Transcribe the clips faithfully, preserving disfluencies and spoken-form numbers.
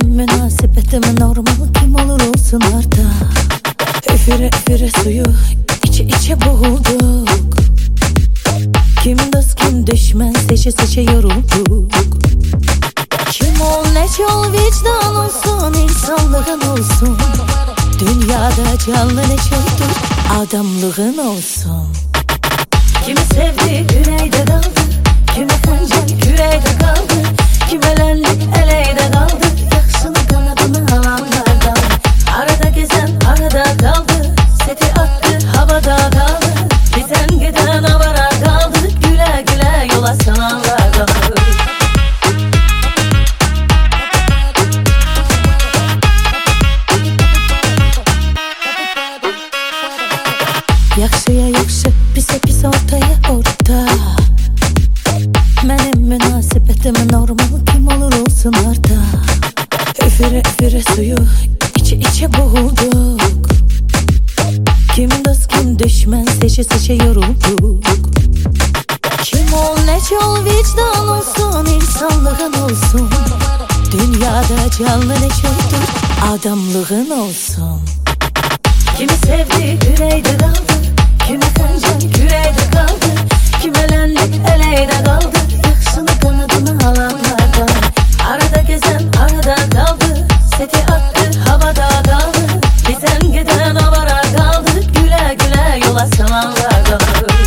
Benim münasebetime normal, kim olur olsun arda. Üfüre üfüre suyu içe içe boğulduk. Kim dost kim düşman, seçe seçe yorulduk. Kim ol ne çol, vicdan olsun, insanlığın olsun. Dünyada canlı ne çoktur, adamlığın olsun. Kimi sevdi yüreğde kaldı, kimi kancan küreğde kaldı, kim elendik eleğde kaldı. Yaksın kanadını alanlardan, arada gezen arada kaldı. Seti attı havada kaldı, giden giden avara kaldı. Güle güle yola sananlardan. Yakşıya yakşı, pise pis ortaya orta. Benim münasebetime normal, kim olur olsun arda. Üfüre üfüre suyu içe içe boğulduk. Kim dost kim düşman, seçe seçe yorulduk. Kim ol ne çol, vicdan olsun, insanlığın olsun. Dünyada canlı ne çoktur, adamlığın olsun. Kimi sevdi yüreğde kaldı, kimi kancan küreğde kaldı, kim elendik eleğde kaldı. Yaksın kanadını alanlardan, arada gezen arada kaldı. Seti attı havada kaldı, giden giden avara kaldı. Güle güle yola sananlardan.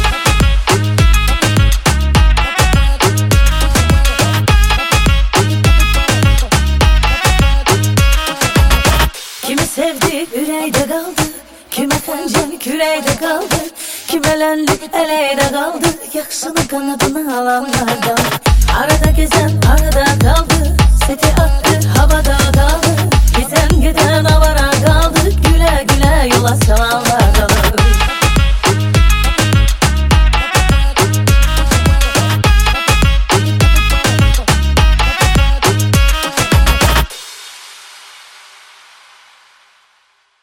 Kimi sevdi yüreğde kaldı, kime kancan küreğde kaldı, kim elendik eleğde kaldı. Yaksın kanadını alanlardan, arada gezen arada kaldı. Seti attı havada kaldı,